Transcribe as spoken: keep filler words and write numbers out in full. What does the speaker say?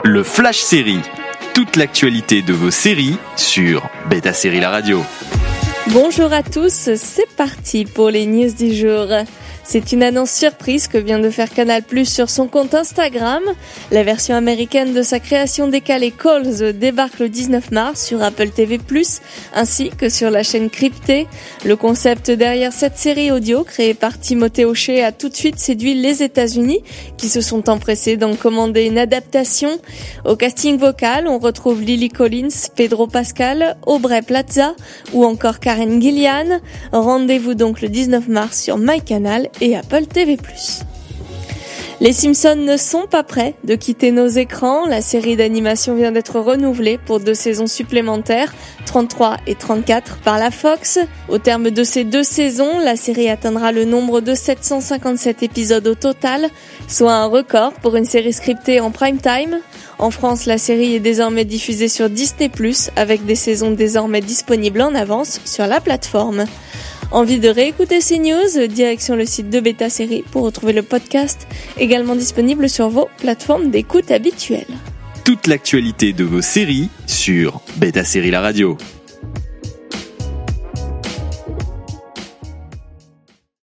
Le Flash Série. Toute l'actualité de vos séries sur Beta Série La Radio. Bonjour à tous, c'est parti pour les news du jour. C'est une annonce surprise que vient de faire Canal plus sur son compte Instagram. La version américaine de sa création décalée Calls débarque le dix-neuf mars sur Apple T V plus, ainsi que sur la chaîne cryptée. Le concept derrière cette série audio, créée par Timothée Hochet, a tout de suite séduit les États-Unis, qui se sont empressés d'en commander une adaptation. Au casting vocal, on retrouve Lily Collins, Pedro Pascal, Aubrey Plaza ou encore Karen Gillian. Rendez-vous donc le dix-neuf mars sur MyCanal et Apple T V plus. Les Simpsons ne sont pas prêts de quitter nos écrans. La série d'animation vient d'être renouvelée pour deux saisons supplémentaires, trente-trois et trente-quatre par la Fox. Au terme de ces deux saisons, la série atteindra le nombre de sept cent cinquante-sept épisodes au total, soit un record pour une série scriptée en prime time. En France, la série est désormais diffusée sur Disney plus, avec des saisons désormais disponibles en avance sur la plateforme. Envie de réécouter ces news? Direction le site de Beta Série pour retrouver le podcast, également disponible sur vos plateformes d'écoute habituelles. Toute l'actualité de vos séries sur Beta Série La Radio.